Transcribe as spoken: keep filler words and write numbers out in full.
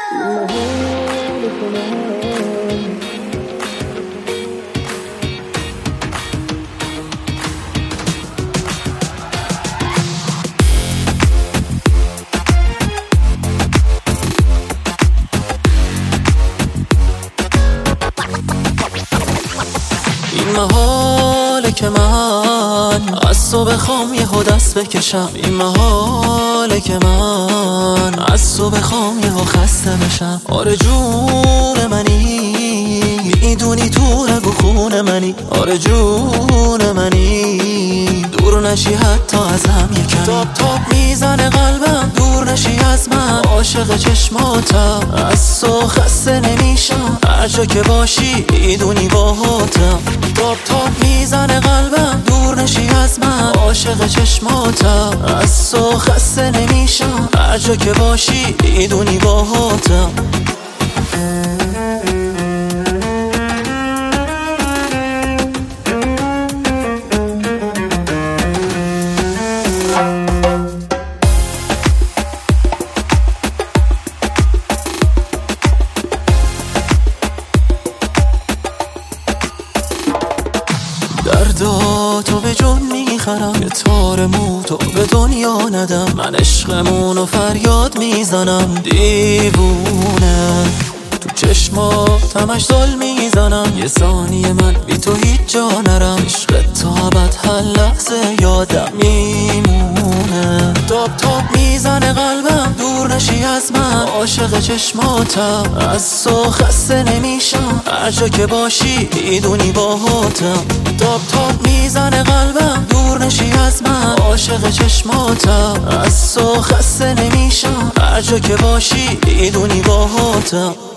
این محاله که من از تو بخوام یهو دست بکشم، این محاله که من از تو بخوام یهو خسته بشم. آره جون منی، میدونی تو رگ و خون منی. آره جون منی، دور نشی حتی ازم یکم. تاپ تاپ میزنه قلبم، دور نشی از من. عاشق چشماتم، از تو خسته نمیشم. هر جا که باشی میدونی باهاتم. تاپ تاپ میزنه قلبم، دور نشی از من. عاشق چشماتم، از تو خسته نمیشم. هر جا که باشی میدونی باهاتم. دردا تو به جون میخرم، یه تار مو تو به دنیا ندم. من عشقمونو فریاد میزنم، دیوونه تو چشمات همش دل میزنم. یه ثانیه من بی تو هیچ جا نرم. عشق تا ابد هر لحظه یادم میمونه. تاپ تاپ میزنه قلبم، دور نشی از من. عاشق چشماتم، از تو خسته نمیشم. هر جا که باشی میدونی باهاتم. تاپ تاپ میزنه قلبم، دور نشی از من. عاشق چشماتم، از تو خسته نمیشم. هر جا که باشی میدونی باهاتم.